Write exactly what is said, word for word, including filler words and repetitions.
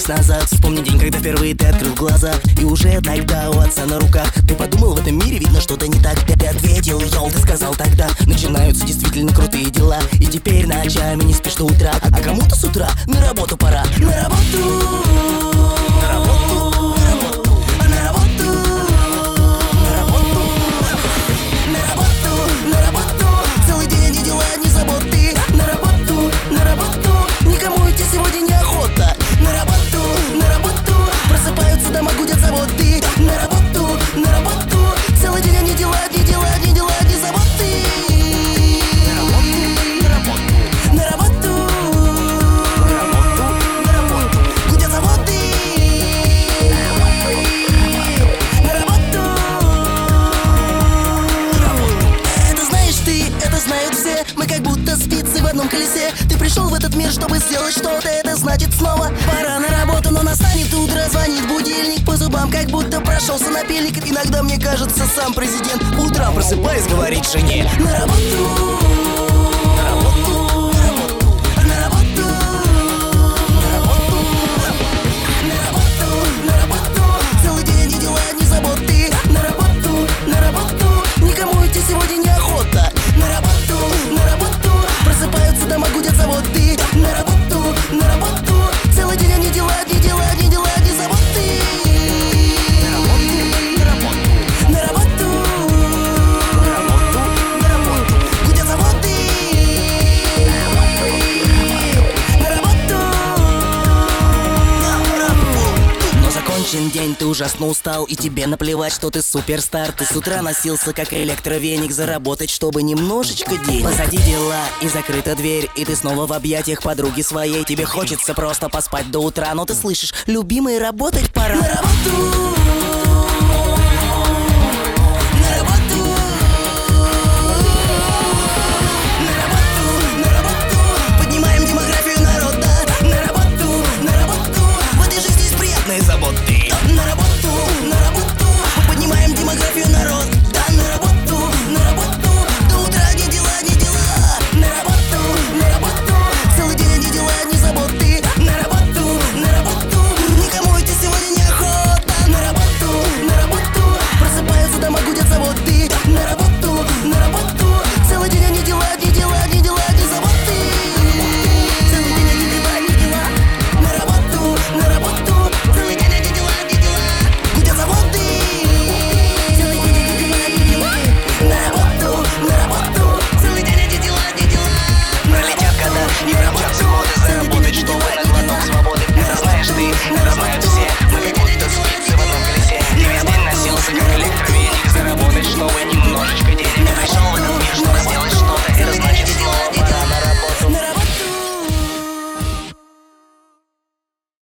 вернись назад. Вспомни день, когда впервые ты открыл глаза, и уже тогда у отца на руках ты подумал, в этом мире видно что-то не так. Ты ответил, йоу, ты сказал тогда, начинаются действительно крутые дела. И теперь ночами не спишь до утра, а кому-то с утра на работу пора. На работу, на работу, на работу, на работу, на работу, на работу, на работу. Целый день одни дела, одни заботы. На работу, на работу, никому идти сегодня неохота. На работу, на работу, просыпаются дома, гудят заводы. На работу, на работу, целый день одни дела, одни дела, одни дела, одни заботы. На работу, на работу, на работу, на работу, гудят заводы. На работу, на работу. Это знаешь ты, это знают все. Мы как будто спицы в одном колесе. Ты пришел в этот мир, чтобы сделать что-то. Это значит снова пора на работу. Но настанет утро, звонит будильник по зубам, как будто прошелся напильник. Иногда мне кажется, сам президент утром просыпаясь говорит жене: на работу, на работу, на работу, на работу, на работу, на работу, на работу. Целый день одни дела, одни заботы. На работу, на работу, никому идти сегодня неохота. На работу, на работу, просыпаются дома, гудят заводы. На работу, на работу, целый день одни дела, одни дела, одни дела, одни заботы. На работу, на работу, на работу, на работу, гудят заводы. На работу, на работу. Но закончен день, ты ужасно устал, и тебе наплевать, что ты суперстар. Ты с утра носился как электровеник, заработать, чтобы немножечко денег. Позади дела и закрыта дверь, и ты снова в объятиях подруги своей. Тебе хочется просто поспать до утра, но ты слышишь: любимый, работать пора. На работу,